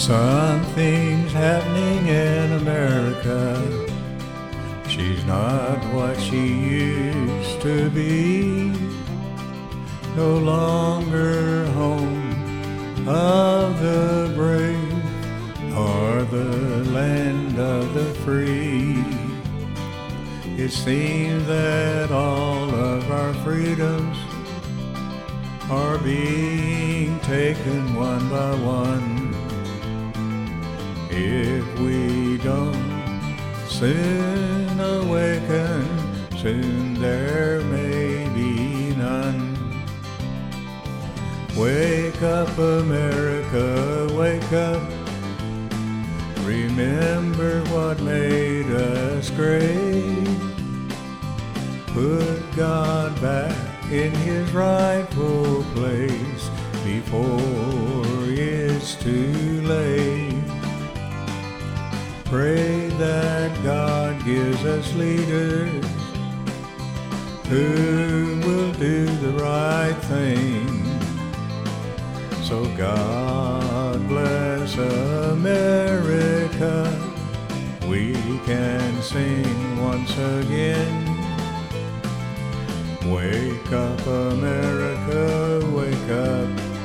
Something's happening in America. She's not what she used to be. No longer home of the brave, nor the land of the free. It seems that all of our freedoms are being taken one by one. If we don't soon awaken, soon there may be none. Wake up, America, wake up. Remember what made us great. Put God back in His rightful place before it's too late. Pray that God gives us leaders who will do the right thing. So God bless America. We can sing once again. Wake up, America, wake up.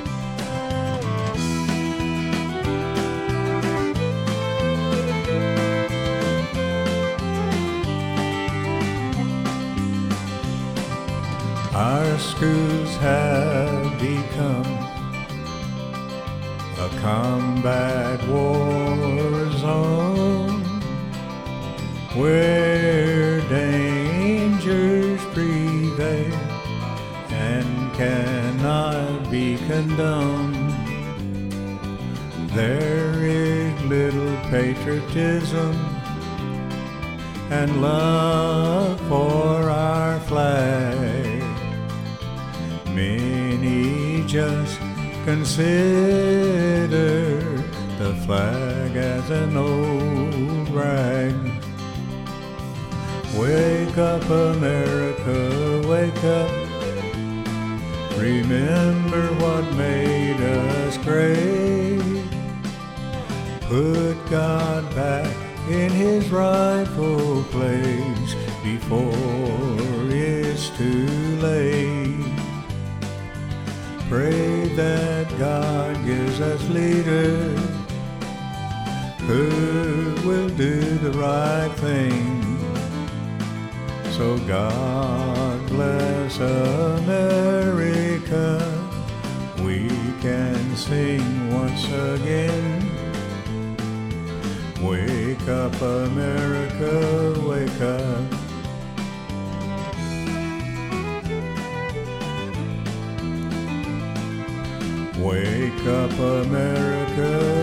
Our schools have become a combat war zone where dangers prevail and cannot be condoned. There is little patriotism and love for our flag. Many just consider the flag as an old rag. Wake up, America, wake up. Remember what made us great. Put God back in His rightful place before it's too late. Pray that God gives us leaders who will do the right thing. So God bless America. We can sing once again. Wake up, America, wake up. Wake up, America.